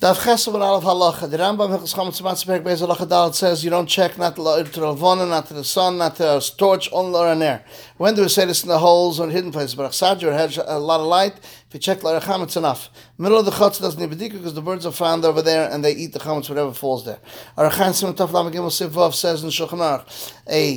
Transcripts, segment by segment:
Dav Chesed Aleph Halacha. The Rambam Hilchos Chametz Matzah Perek Beis Halacha Dalet says you don't check not to the Ravona, not to the sun, not to a torch, only L'or Haner. When do we say this in the holes or hidden places? But Achsadju has a lot of light. If you check L'or Cham, it's enough. Middle of the Chutz doesn't need B'dika because the birds are found over there and they eat the chametz whatever falls there. Arachan Simon Taf Lamed Gimel Sif Vav says in Shulchan Aruch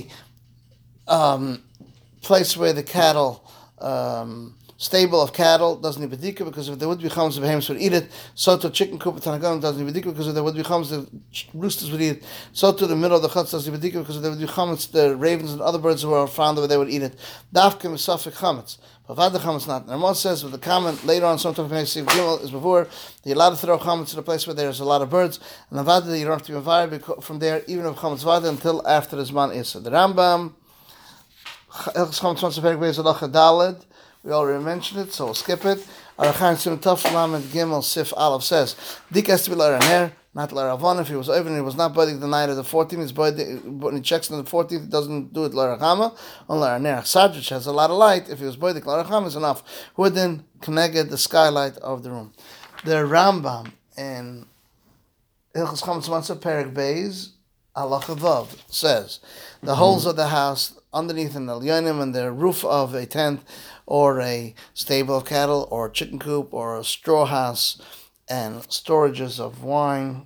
a place where the cattle. Stable of cattle doesn't need bedika because if there would be chametz, the behemoths would eat it. So to chicken coop at Tanagalim doesn't need bedika because if there would be chametz, the roosters would eat it. So to the middle of the chutz doesn't need bedika because if there would be chametz, the ravens and other birds who are found over there would eat it. Dafkim is suffik chametz, but vad the chametz not. And Ramon says with the comment later on, sometime Sif Gimel is before that you're allowed to throw chametz to the place where there's a lot of birds, and vad you don't have to be invited from there even if chametz vad until after the zman is. The Rambam Hilchos Chametz Matzah Perek Beis Halacha Daled. We already mentioned it, so we'll skip it. Arachan Sim Taf Lamed Gimel Sif Aleph says, Dik has to be L'or Haner, not L'or Avon. If he was over and he was not buying the night of the 14th, he's buying, when he checks on the 14th, he doesn't do it L'or Chama, on L'or Haner. Sadrich has a lot of light. If he was buying L'or Chama, is enough. Who then connected the skylight of the room? The Rambam in Hilchos Chametz Matzah Perek Beis Halacha Vav says, the holes of the house underneath in the Elyonim and the roof of a tent or a stable of cattle or a chicken coop or a straw house and storages of wine.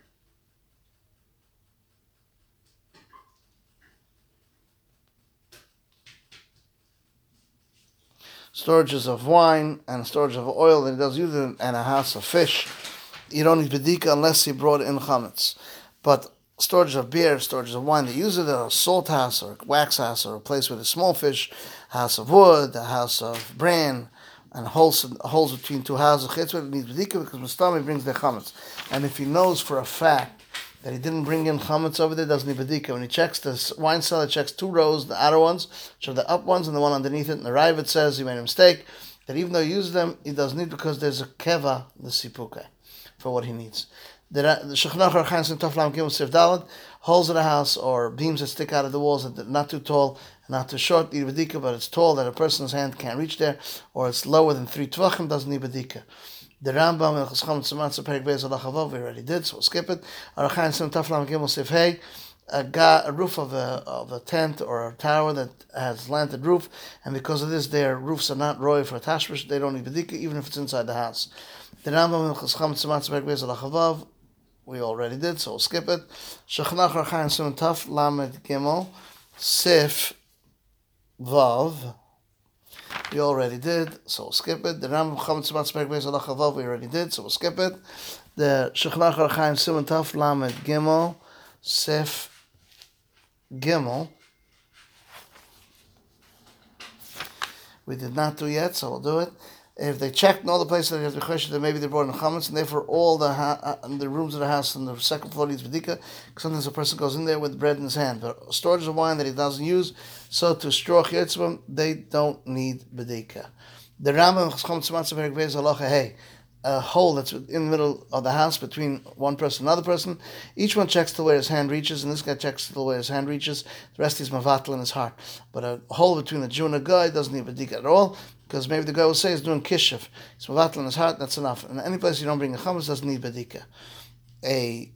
Storages of wine and storage of oil that he does use it, and a house of fish. You don't need bedika unless he brought in chametz. But storage of beer, storage of wine, they use it at a salt house or a wax house or a place with a small fish, house of wood, a house of bran, and holes between two houses. Chetzvah needs bedika because Mustami brings the chametz. And if he knows for a fact that he didn't bring in chametz over there, doesn't need bedika. When he checks the wine cellar, checks two rows, the outer ones, so the up ones and the one underneath it, and the Ravid says he made a mistake, that even though he used them, he doesn't need because there's a keva, the sipuke, for what he needs. The Shulchan Aruch Arachan Sim Taf Lamed Gimel Sif Daled, holes in the house or beams that stick out of the walls that are not too tall, not too short, need bedika, but it's tall that a person's hand can't reach there, or it's lower than 3 tvachim, doesn't need bedika. The Rambam Hilchos Chametz Matzah Perek Beis Halacha Vav, we already did, so we'll skip it. Arachan Sim Taf Lamed Gimel Sif Hey, a roof of a tent or a tower that has slanted roof, and because of this, their roofs are not roy for a tashmish, they don't need bedika, even if it's inside the house. The Rambam Hilchos Chametz Matzah Perek Beis Halacha Vav, we already did, so we'll skip it. Shulchan Aruch Arachan Sim Taf Lamed Gimel Sif Vav, we already did, so we'll skip it. The Rambam Chametz Matzah Perek Beis Halacha Vav, we already did, so we'll skip it. The Shulchan Aruch Arachan Sim Taf Lamed Gimel Sif Gimel, we did not do yet, so we'll do it. If they checked in all the places that you have to question, that maybe they brought in chametz, and therefore all the rooms of the house on the second floor needs bedika. Sometimes a person goes in there with bread in his hand, but storage of wine that he doesn't use, so to straw chetzvah, they don't need bedika. The Rambam Chametz Matzah Perek Beis Halacha Hey, a hole that's in the middle of the house between one person and another person. Each one checks till where his hand reaches, and this guy checks till where his hand reaches. The rest is mavatal in his heart. But a hole between a Jew and a guy doesn't need bedika at all, because maybe the guy will say he's doing kishuf. It's mavatal in his heart, that's enough. And any place you don't bring a chametz doesn't need bedika. A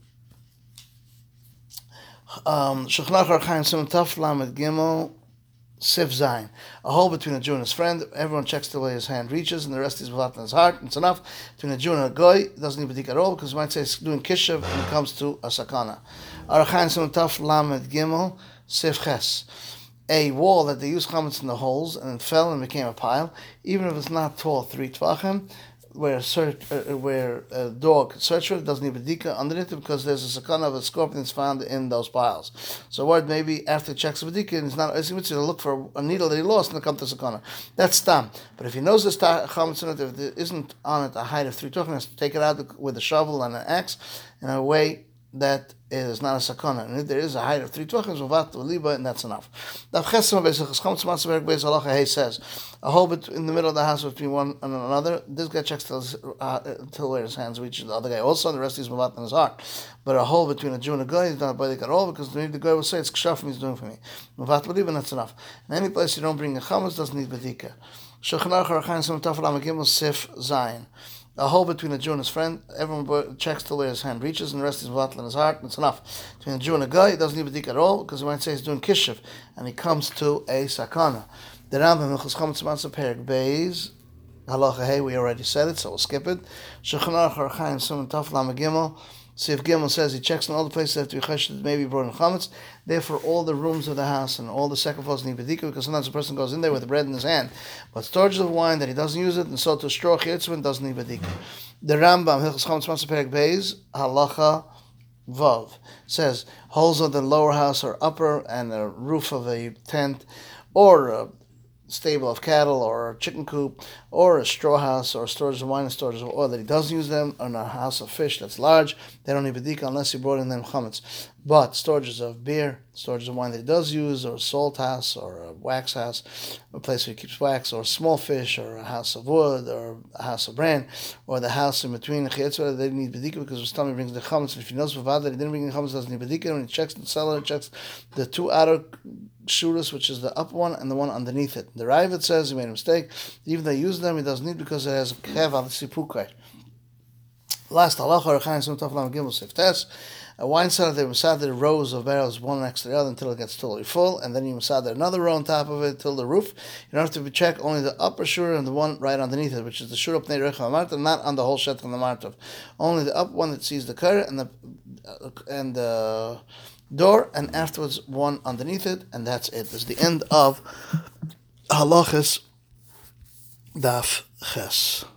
Shulchan Aruch Arachan Sim Taf Lamed Gimel Sif Zayin, a hole between a Jew and his friend. Everyone checks the way his hand reaches, and the rest is mavatal in his heart. It's enough. Between a Jew and a goy, it doesn't need bedika at all, because you might say it's doing kishav when it comes to a sakana. Arachan Sim Taf Lamed Gimel Sif Ches, a wall that they use chametz in the holes and it fell and became a pile, even if it's not tall 3 tvachim, where a dog could search for it, doesn't need bedika underneath it because there's a sakana of a scorpion that's found in those piles. So what maybe after he checks the bedika and he's not to look for a needle that he lost and come to sakana. That's stam. But if he knows there's chametz in it, if there isn't on it a height of 3 tvachim, he has to take it out with a shovel and an axe in a way that is not a sakana. And if there is a height of 3 tvachim, and that's enough. Dav Chesed Hilchos Chametz Matzah Perek Beis Halacha Hey says, a hole in the middle of the house between one and another, this guy checks till where his hands reach the other guy also, and the rest is mavatal in his heart. But a hole between a Jew and a guy is not baidik at all, because the guy will say it's kshafim he's doing for me. Mavatal and that's enough. In any place you don't bring a chametz doesn't need bedika. Shulchan Aruch Arachan Sim Taf Lamed Gimel Sif Zayin, A hole between a Jew and his friend. Everyone checks till where his hand reaches, and the rest is bottle in his heart, and it's enough. Between a Jew and a guy, he doesn't need Badik at all, because he might say he's doing Kishiv, and he comes to a Sakana. The Rambam, Hilchos Chametz Matzah, Perek Beis, Halacha Hey, we already said it, so we'll skip it. Shulchan Aruch Orach Chaim Simon Taf Lamed Gimel. Sif Gimel says he checks in all the places that have to be chesed, maybe brought in chametz. Therefore, all the rooms of the house and all the sacrifices need bedika, because sometimes a person goes in there with the bread in his hand, but storage of wine that he doesn't use it, and so to straw chitzvah doesn't need bedika. The Rambam Hilchos Chametz Matzah Perek Beis Halacha Vav says holes of the lower house or upper and a roof of a tent or a stable of cattle or a chicken coop or a straw house or storage of wine and storage of oil that he doesn't use them, on a house of fish that's large, they don't need bedika unless he brought in them chametz. But storages of beer, storages of wine that he does use, or a salt house or a wax house, a place where he keeps wax, or a small fish, or a house of wood, or a house of bran, or the house in between the chitzvah, they need bedika because his stomach brings the chametz. And if he knows that he didn't bring the chametz, doesn't need bedika. When he checks the cellar, he checks the two outer shuras, which is the upper one and the one underneath it. The Ravid says he made a mistake. Even though he used them, he doesn't need because it has a kev sipukai. Last halacha Orach Chaim Simon Taf Lamed Gimel Siftes. A wine cellar, they masader rows of barrels one next to the other until it gets totally full, and then you masader another row on top of it till the roof. You don't have to check only the upper shura and the one right underneath it, which is the shura pnei recha martav, not on the whole shet on the martav. Only the up one that sees the kar and the door, and afterwards one underneath it, and that's it. That's the end of halachas daf ches.